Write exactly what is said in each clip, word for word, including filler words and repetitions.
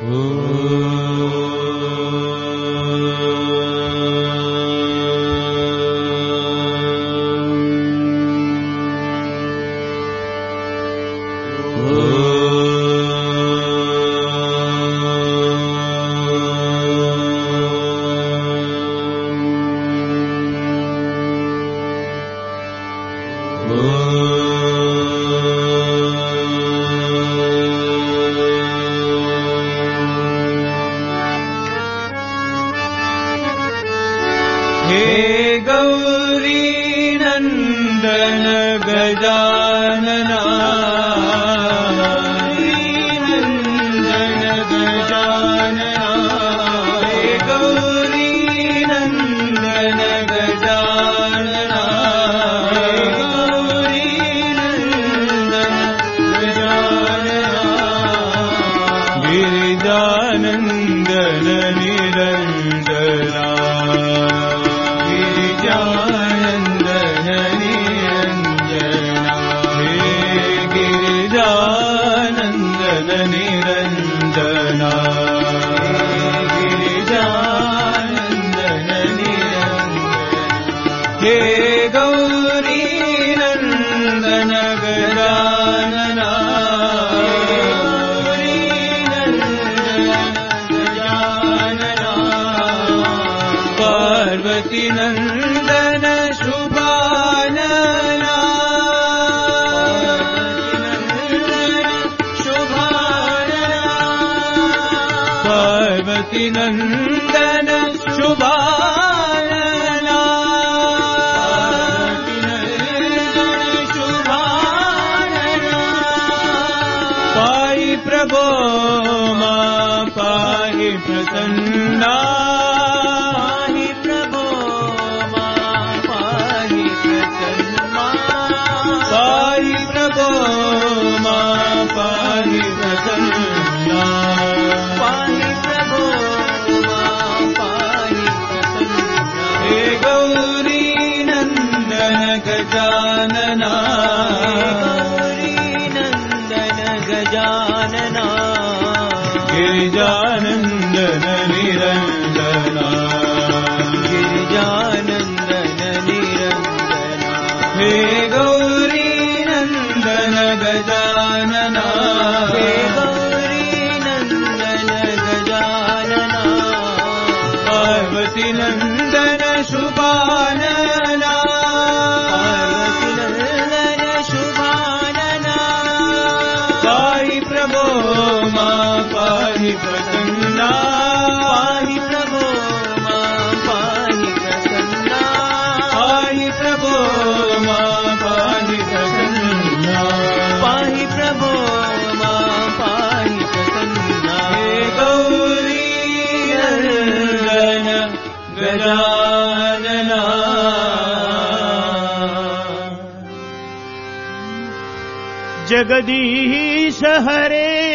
जगदीश हरे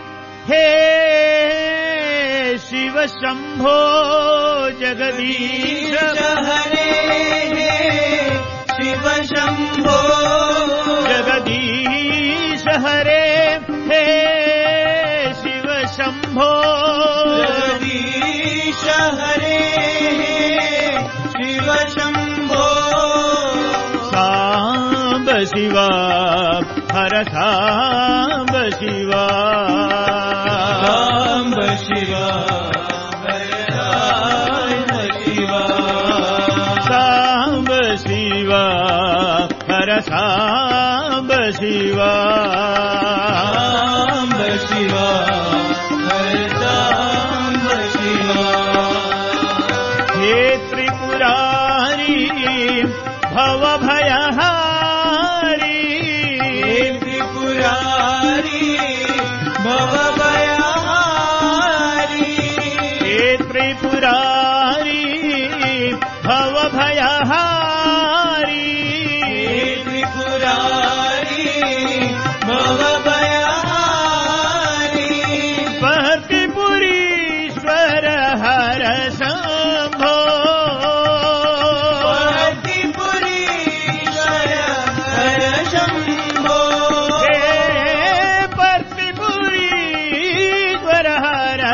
हे शिव शंभो जगदीश हरे हे शिव शंभो जगदीश हरे हे शिव शंभो जगदीश हरे हे शिव शंभो सांब शिवा हर सांब शिवा सांब शिवा हर सांब शिवा सांब शिवा हर सांब शिवा सांब शिवा हर सांब शिवा हे त्रिपुरारी भव भयहारी भव भयहारी हे त्रिपुरारी भव भयहारी हे त्रिपुरारी भव भयहारी पतिपुरीश्वर हर शंभो पतिपुरीश्वर हर शंभो हर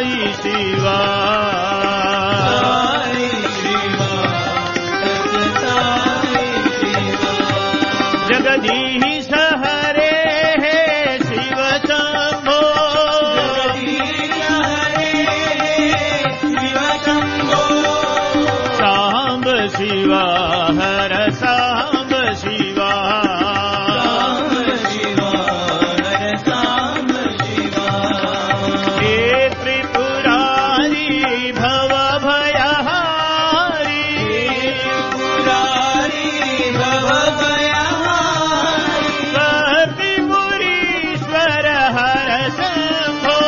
साई शिवा साई शिवा सत्य साई शिवा जगदीश हरे हे शिव शंभो जगदीश हरे शिव शंभो सांब शिवा हर सांब शिवा सांब शिवा हर सांब शिवा हे त्रिपुरारी भव भयहारी पुरारी भव भयहारी त्रिपुरीश्वर हर शंभो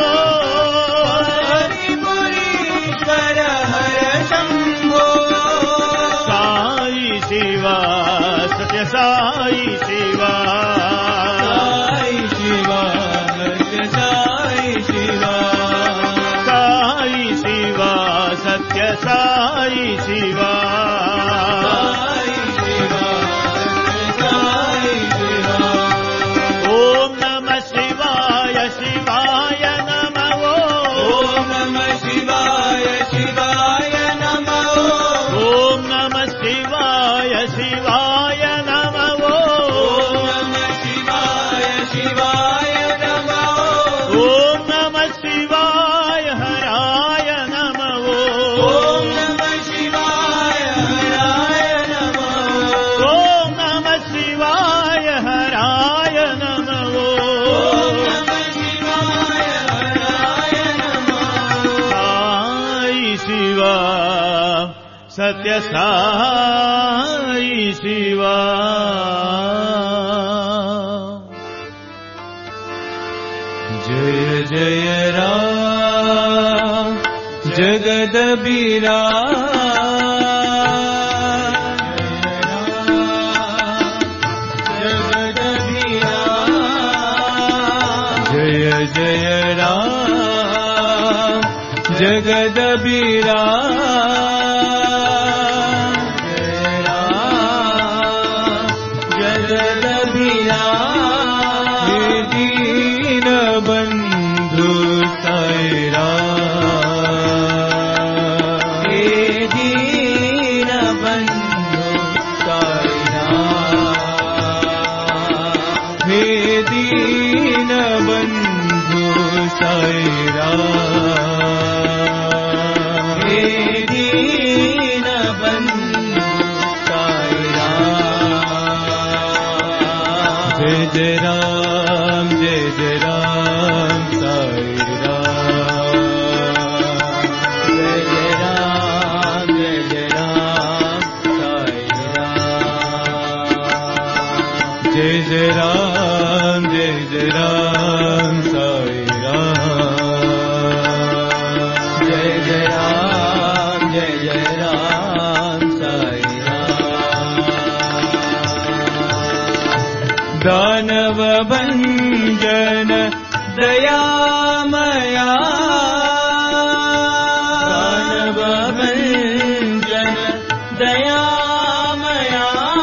हरिपुरीश्वर हर शंभो साई शिवा सत्य साई शिवा साई शिवा सत्य साई शिवा साई शिवा सत्य साई शिवा साई शिवा सत्य साई शिवा ओम नमः शिवाय शिवाय नमः ओम नमः शिवाय शिवाय नमः ओम नमः शिवाय शिवाय नमः ओम नमः शिवाय शिवाय नमः ओम नमः शिवाय हराय नमः ओम नमः शिवाय हराय नमः ओम नमः शिवाय हराय नमः ओम नमः शिवाय हराय नमः साई शिवा सत्य साई शिवा जय जय राम जगदबीरा जय जय राम जगदबीरा जय राम जगदबीरा हे दीन बंधु साईरा हे दीन बंधु साईरा हे दीन बंधु साईरा हे दीन बंधु साईरा जय जय राम जय जय राम साईरा जय जय राम जय जय राम साईरा जय जय राम जय जय राम साईरा जय जय राम जय जय राम साईरा दानव भंजन दयामया दानव भंजन दयामया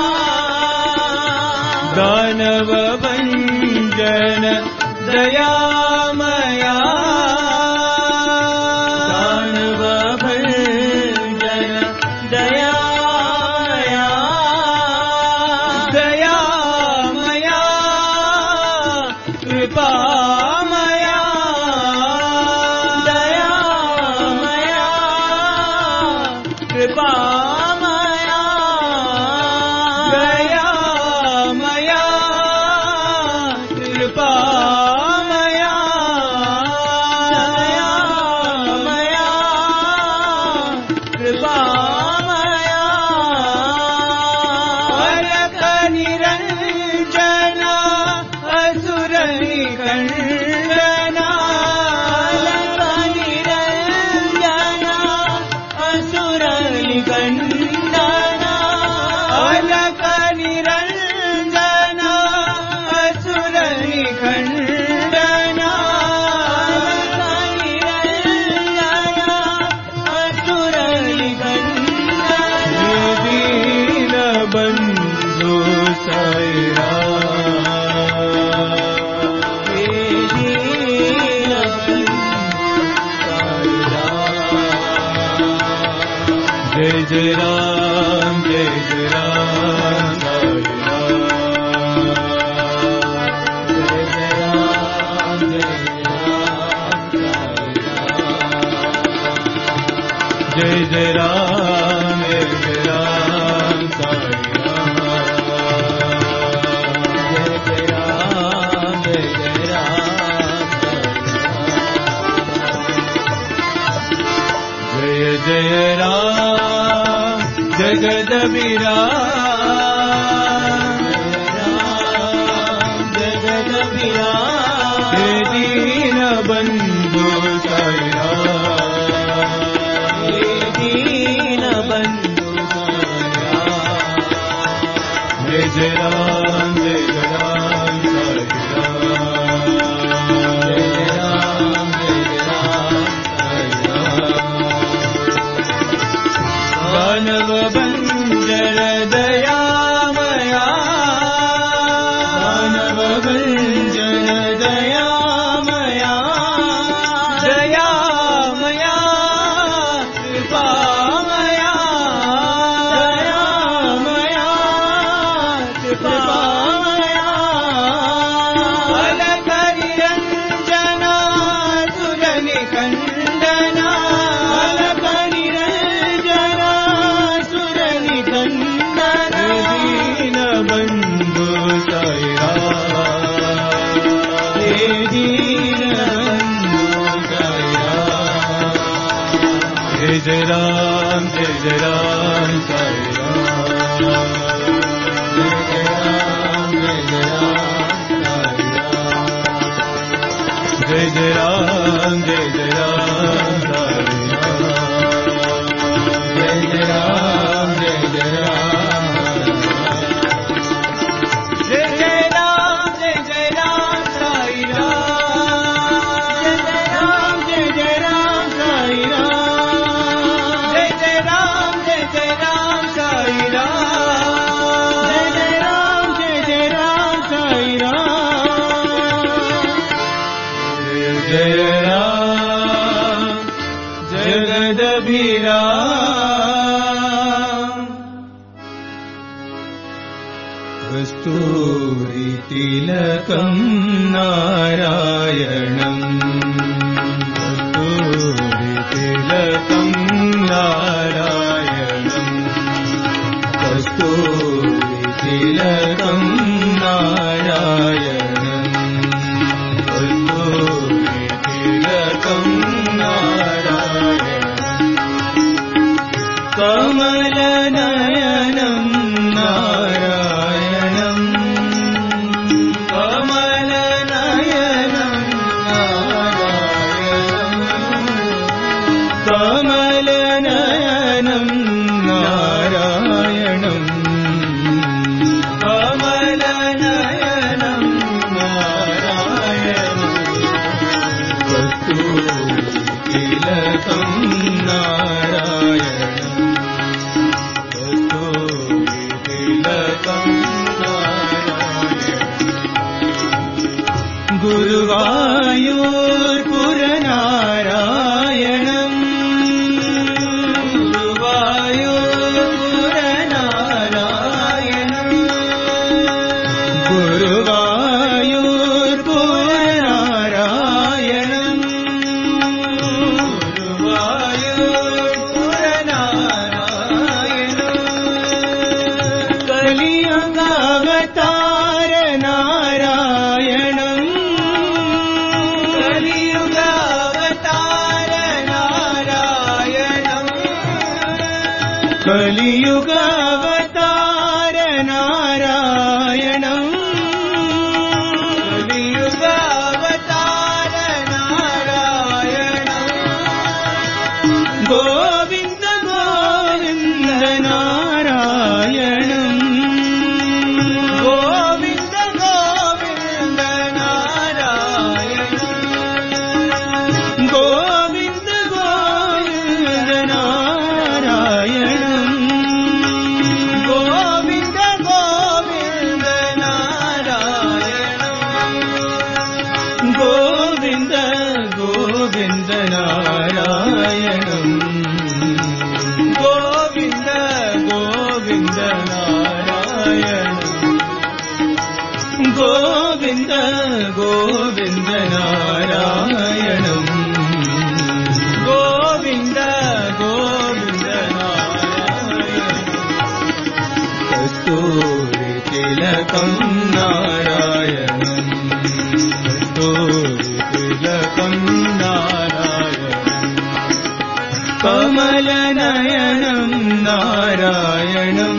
दानव भंजन दयामया दानव भंजन दयामया दयामया जय राम जय जय राम साई राम जय जय राम जय जय राम साई राम जय जय राम जय जय राम जगदभिराम जगदभिराम हे दीन बंधु साई राम हे दीन बंधु साई राम जय जय राम जय जय राम साई राम जय जय राम जय जय राम दानव बंजर दयामया दानव बंजर दयामया दयामया कृपामया दयामया कृपामया अलक निरंजना सुरनि खंडना अलक निरंजना सुरनि खंडना दीन बंधु साई राम हे दीन बंधु साई राम जय जय राम जय जय राम साई राम जय जय राम जय जय राम साई राम जय जय राम जय जय राम साई राम जय जय राम जय जय राम जय जय राम जय जय राम साई राम जय जय राम जय जय राम साई राम जय जय राम जय जय राम साई राम जय जय राम जय जय राम साई राम जय जय राम जगदभिराम कस्तूरी तिलकं नारायणं कस्तूरी तिलकं नारायणं कस्तूरी तिलकं नारायणं कस्तूरी तिलकं नारायणं कमलनयनं नारायणं कमलनयनं नारायणं कमलनयनं नारायणं कमलनयनं नारायणं कस्तूरी तिलकं नारायणं गुरुवायूर्पुरनारायणं गुरुवायूर्पुरनारायणं गुरुवायूर्पुरनारायणं गुरुवायूर्पुरनारायणं कलियुगावतार नारायणं कलियुगावतार नारायणं कलियुगावतार नारायणं कलियुगावतार नारायणं गोविन्द गोविन्द नारायणं गोविन्द गोविन्द नारायणं गोविन्द गोविन्द नारायणं गोविन्द गोविन्द नारायणं गोविन्द गोविन्द नारायणं गोविन्द गोविन्द नारायणम् गोविन्द गोविन्द नारायणम् कस्तूरि तिलकम् नारायणम् कस्तूरि तिलकम् नारायणम् कमलनयनम् नारायणम्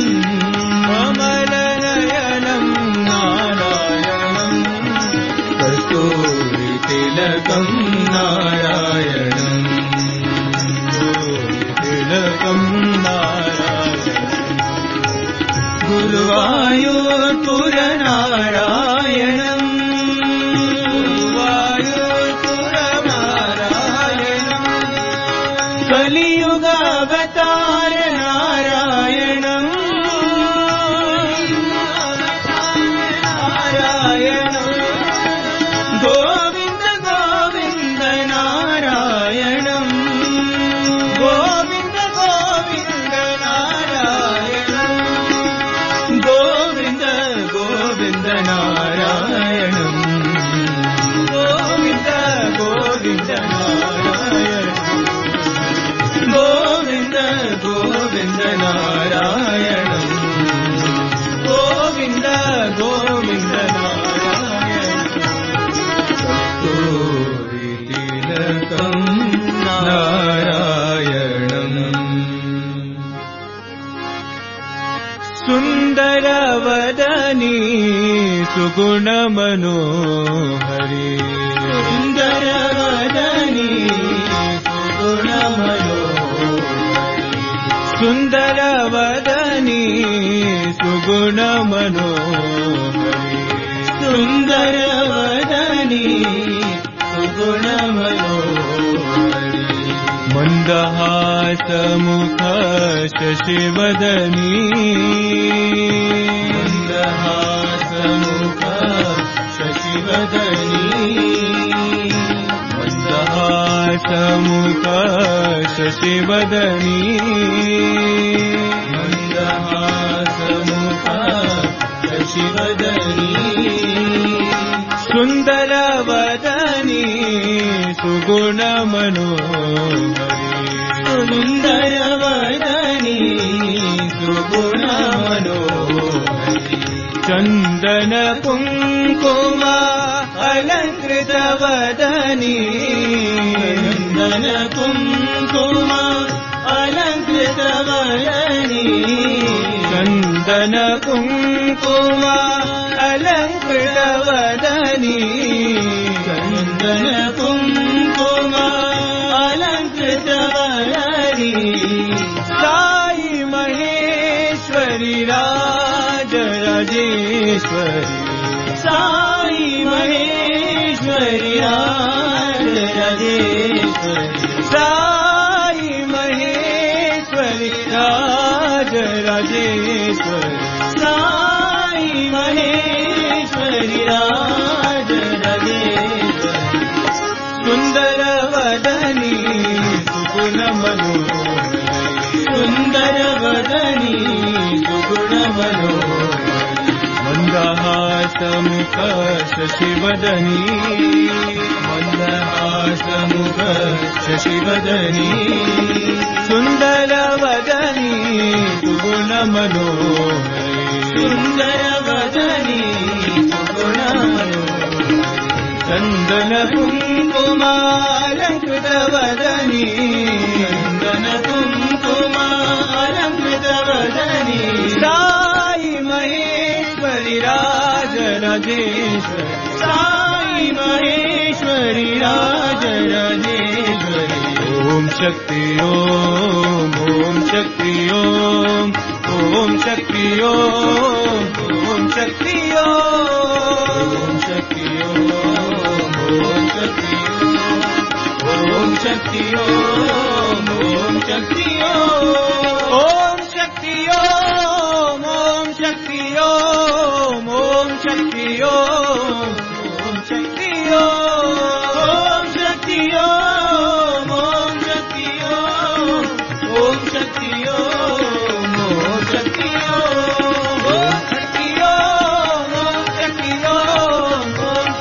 कमलनयनम् नारायणम् कस्तूरि तिलकम् नारायणम् तिलकम् नारायणम् गुरुवायूरपुर नारायणम् गुरुवायूरपुर नारायणम् कलियुगावतार नारायणम् नारायणम् गोविन्द गोविन्द नारायणम् गोविन्द गोविन्द नारायणम् गोविन्द गोविन्द नारायणम् गोविन्द गोविन्द नारायणम् गोविन्द गोविन्द नारायणम् गोविन्द गोविन्द नारायणम् कस्तूरि तिलकम् नारायणम् सुन्दरवदनी सुगुणमनोहरी सुन्दरवदनी सुन्दरवदनी सुगुणमनोहरी सुन्दरवदनी सुगुणमनोहरी मन्दहासमुख शशिवदनी मन्दहासमुख शशिवदनी मन्दहासमुख शशिवदनी मन्दहासमुख शशिवदनी सुन्दरवदनी सुगुणमनोहरी सुन्दरवदनी सुगुणमनोहरी चन्दन कुङ्कुम अलङ्कृतवदनी चन्दन कुङ्कुम अलङ्कृतवदनी चन्दन कुङ्कुम अलङ्कृतवदनी चन्दन कुङ्कुम अलङ्कृतवदनी साई महेश्वरी राजराजेश्वरी साई महेश्वरी राजराजेश्वरी साई महेश्वरी राजराजेश्वरी साई महेश्वरी राजराजेश्वरी सुन्दरवदनी सुगुणमनोहरी सुन्दरवदनी सुगुणमनोहरी मन्दहासमुख शशिवदनी मन्दहासमुख शशिवदनी सुन्दरवदनी सुगुणमनोहरी सुन्दरवदनी सुगुणमनोहरी चन्दन कुङ्कुमालङ्कृतवदनी चन्दन कुङ्कुमालङ्कृतवदनी साई महेश्वरी राजराजेश्वरी साई महेश्वरी राजराजेश्वरी ओम शक्ति ओम ओम शक्ति ओम ओम शक्ति ओम ओम शक्ति ओम शक्ति ओम ओम शक्ति ओम शक्ति ओम ओम शक्ति ओम शक्ति ओम ओम शक्ति ओम ओम शक्ति ओम ओम शक्ति ओम शक्ति ओम ओम शक्ति ओम ओम शक्ति ओम ओम शक्ति ओम ओम शक्ति ओम ओम शक्ति ओम ओम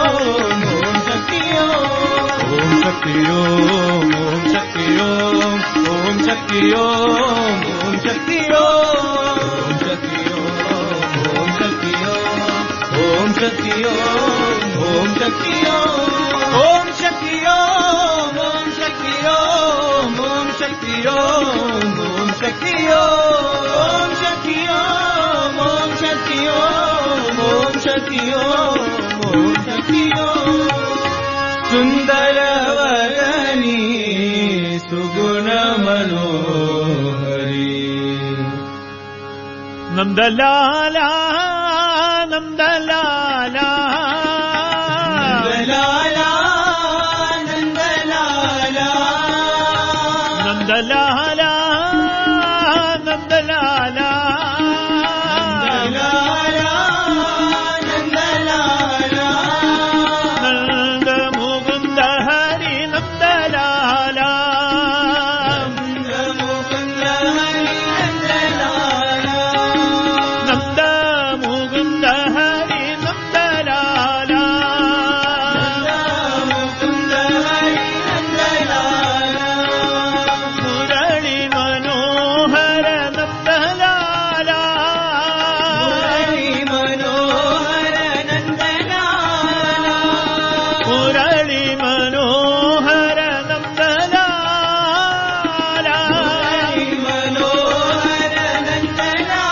ओम ओम शक्ति ओम ओम शक्ति ओम ओम शक्ति ओम ओम शक्ति ओम ओम शक्ति ओम ओम शक्ति ओम ओम शक्ति ओम ओम शक्ति ओम ओम शक्ति ओम ओम शक्ति ओम ओम शक्ति ओम ओम शक्ति ओम शक्ति ओम ओम शक्ति ओम ओम शक्ति ओम ओम शक्ति ओम सुंदर वदनी सुगुण मनोहरी नंदलाला नंदलाला नंदलाला नंदलाला नंदलाला नंदलाला नंदलाला नंदलाला नंद मुकुंद हरि नंदलाला नंद मुकुंद हरि नंदलाला नंद मुकुंद हरि नंदलाला नंद मुकुंद हरि नंदलाला मुरली मनोहर नंदलाला मुरली मनोहर नंदलाला मुरली मनोहर नंदलाला मुरली मनोहर नंदलाला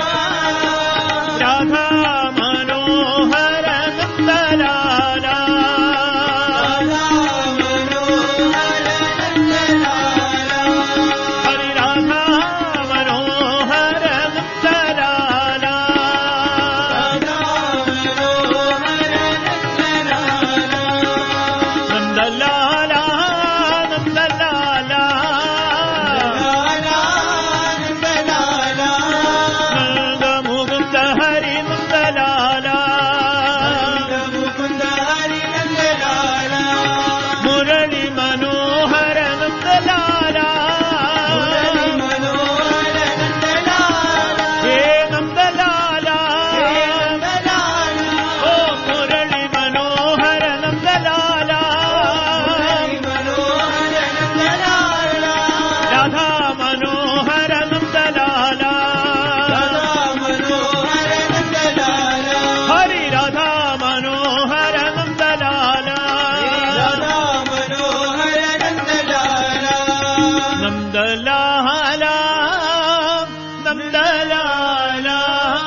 राधा मनोहर नंदलाला राधा मनोहर नंदलाला हरि राधा मनोहर नंदलाला राधा मनोहर नंदलाला नंदलाला नंदलाला नंदलाला नंदलाला नंद मुकुंद हरि नंदलाला नंद मुकुंद हरि नंदलाला मुरली मनोहर नंदलाला मुरली मनोहर नंदलाला हे नंदलाला हे नंदलाला ओ मुरली मनोहर नंदलाला मुरली मनोहर नंदलाला राधा मनोहर नंदलाला राधा मनोहर नंदलाला हरि राधा मनोहर नंदलाला राधा मनोहर नंदलाला नंदलाला नंदलाला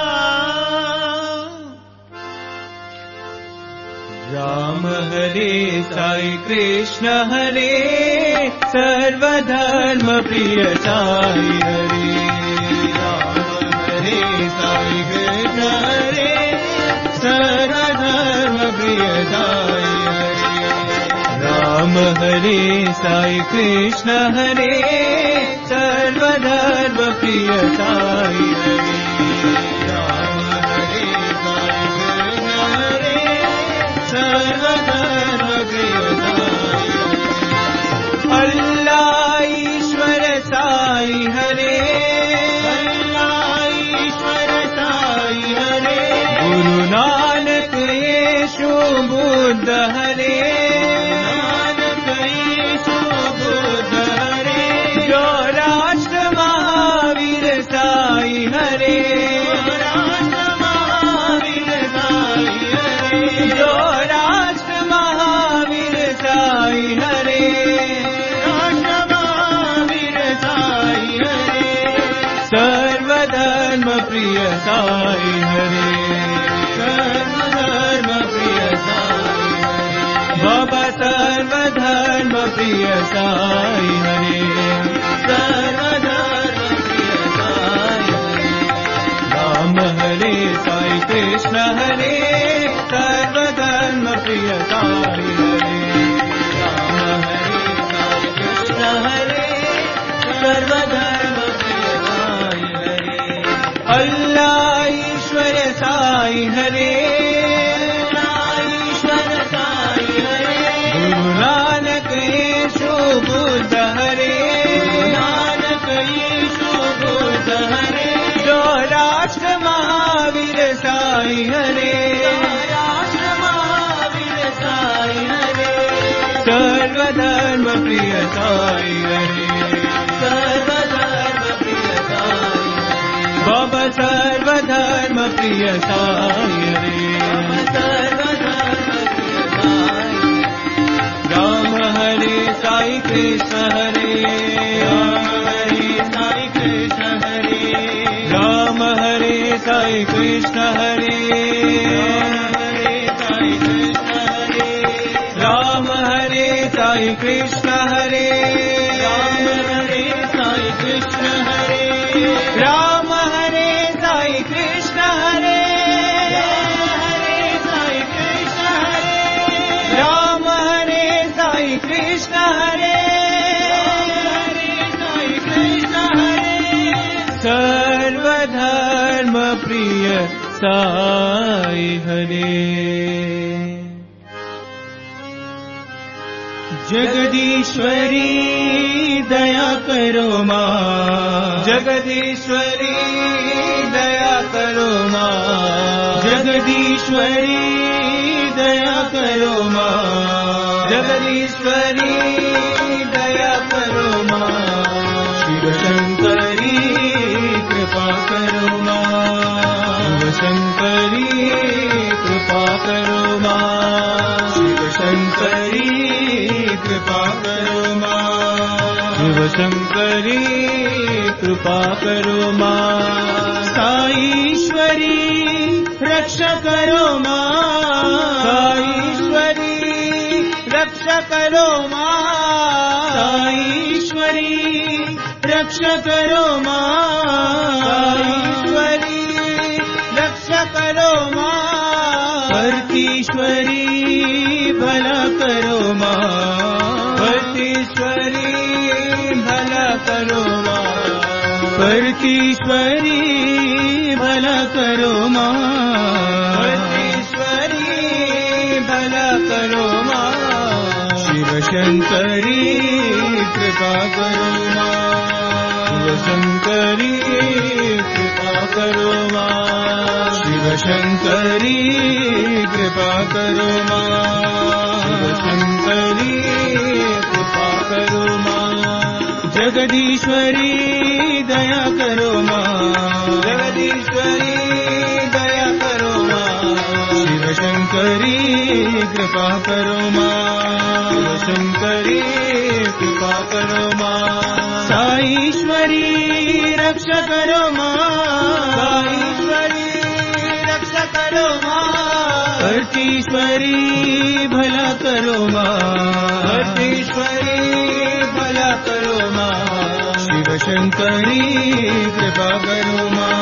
राम हरे साई कृष्ण हरे सर्वधर्म प्रिय साई हरे राम हरे साई कृष्ण हरे सर्वधर्म प्रिय साई हरे राम हरे साई कृष्ण हरे सर्वधर्म प्रिय साई हरे राम हरे साई कृष्ण हरे सर्वधर्म प्रिय साई अल्लाह ईश्वर साई हरे अल्लाह ईश्वर साई हरे गुरु नानक येशु बुद्ध हरे नानक येशु बुद्ध हरे जो राष्ट्र महावीर साई हरे राष्ट्र महावीर साई हरे जो राष्ट्र महावीर साई हरे राष्ट्र महावीर साई हरे सर्वधर्म प्रिय साई हरे सर्वधर्म प्रिय साई हरे बाबा सर्वधर्म प्रिय साई हरे सर्वधर्म प्रिय साई हरे राम हरे साई कृष्ण हरे सर्वधर्म प्रिय साई हरे राम हरे साई कृष्ण हरे सर्वधर्म प्रिय साई हरे अल्लाह ईश्वर साई हरे अल्लाह ईश्वर साई हरे गुरु नानक येशु बुद्ध हरे नानक येशु बुद्ध हरे जो राष्ट्र महावीर साई हरे राष्ट्र महावीर साई हरे सर्वधर्म प्रिय साई हरे सर्वधर्म प्रिय साई बाबा सर्वधर्म प्रिय साई हरे सर्वधर्म प्रिय साई राम हरे साई कृष्ण हरे राम हरे साई कृष्ण हरे राम हरे साई कृष्ण हरे राम हरे साई कृष्ण हरे राम हरे साई कृष्ण हरे राम हरे साई कृष्ण हरे सर्वधर्म प्रिय साई हरे जगदीश्वरी दया करो माँ जगदीश्वरी दया करो माँ जगदीश्वरी दया करो माँ जगदीश्वरी दया करो माँ शिव शंकरी कृपा करो माँ शिव शंकरी कृपा करो माँ शिव शंकरी कृपा करो माँ शिव शंकरी कृपा करो माँ साईश्वरी रक्षा करो माँ साईश्वरी रक्षा करो माँ साईश्वरी रक्षा करो माँ साईश्वरी रक्षा करो माँ भरतीश्वरी भला करो माँ भरतीश्वरी भला करो माँ भरतीश्वरी भला करो माँ भरतीश्वरी भला करो माँ शिव शंकरी कृपा करो माँ शिव शंकरी कृपा करो माँ शिव शंकरी कृपा करो माँ शिव शंकरी कृपा करो माँ जगदीश्वरी दया करो माँ जगदीश्वरी दया करो माँ शिव शंकरी कृपा करो माँ शिव शंकरी कृपा करो माँ साईश्वरी रक्षा करो माँ साईश्वरी रक्षा करो माँ भरतीश्वरी भला करो माँ भरतीश्वरी भला करो माँ शिव शंकरी कृपा करो माँ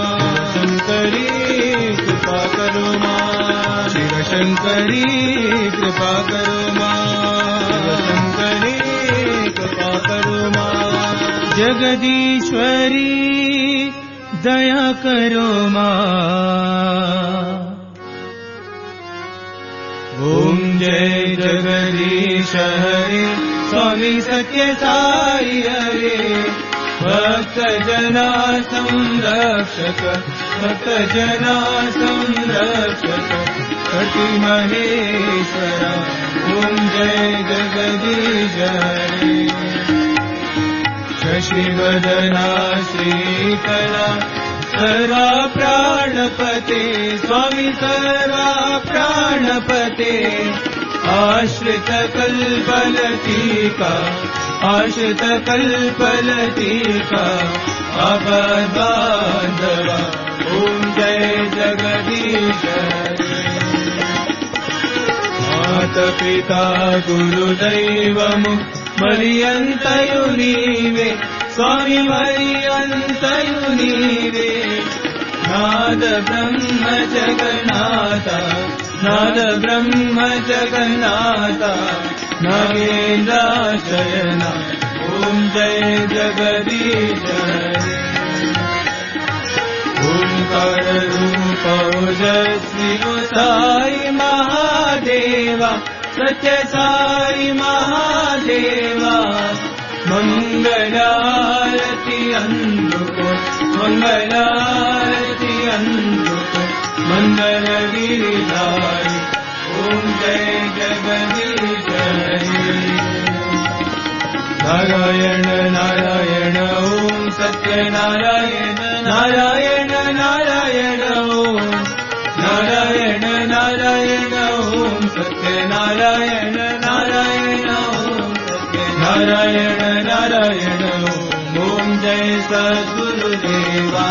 शंकरी कृपा करो माँ शिव शंकरी कृपा करो माँ शिव शंकरी कृपा करो माँ जगदीश्वरी दया करो माँ ओम जय जगदीश हरे स्वामी सत्य साई हरे भक्त जना संरक्षक भक्त जना संरक्षक कटि महेश्वर ओम जय जगदीश हरे शशिवदना श्रीकला सर्वा प्राणपते स्वामी सर्वा प्राणपते आश्रित कल्पलतिका आश्रित कल्पलतिका अबद्बान्धवा ओम जय जगदीश माता पिता गुरुदैवमु मरियन्तयु नीवे स्वामी मरियन्तयु नीवे नाद ब्रह्म जगन्नाथ नाद ब्रह्म जगन्नाथ नागेन्द्राशयन ओम जय जगदीश ओंकार रूप ओजस्वी साई महादेवा सत्य साई महादेवा मंगलारति अंधुको मंगलारति अंधुको मंगल Giridhari Om Jai Jagadish Hare. Narayana Narayana Om Satya Narayana Narayana Narayana Om Narayana Narayana Om Satya Narayana Narayana Om Satya Narayana Narayana Om Jai Sadguru Deva.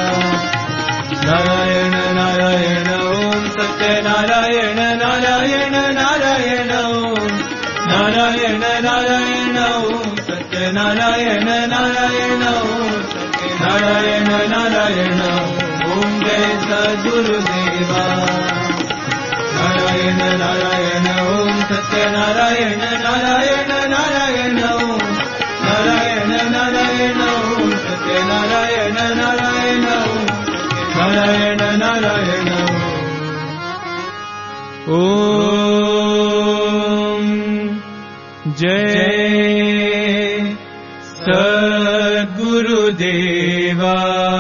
Narayana Narayana Om Satya Narayana Narayana Narayana Om Narayana Narayana Om Satya Narayana Narayana Om Satya Narayana Narayana Om Jai Sadguru Deva. Narayana Narayana Om Satya Narayana Narayana Narayana Om Narayana Narayana Om Satya Narayana Narayana Om Narayana Narayana Om Jai Sadguru Deva.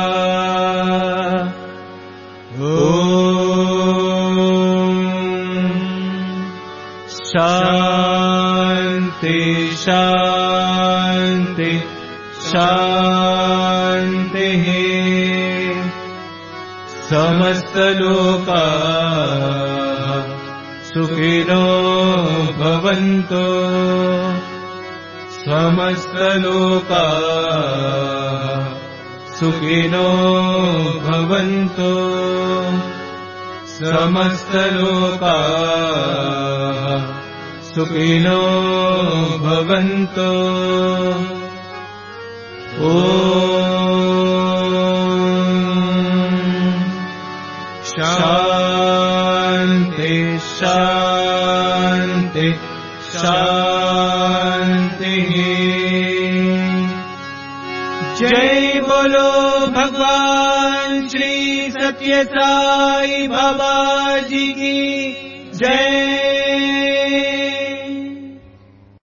Shanti Shanti Shanti. Samasta loka sukhino bhavantu. Samasta loka sukhino bhavantu. Samasta loka sukhino bhavantu. Om Shanti Shanti Shanti. Jai Bolo Bhagwan Shri Satya Sai Baba Ji ki Jai.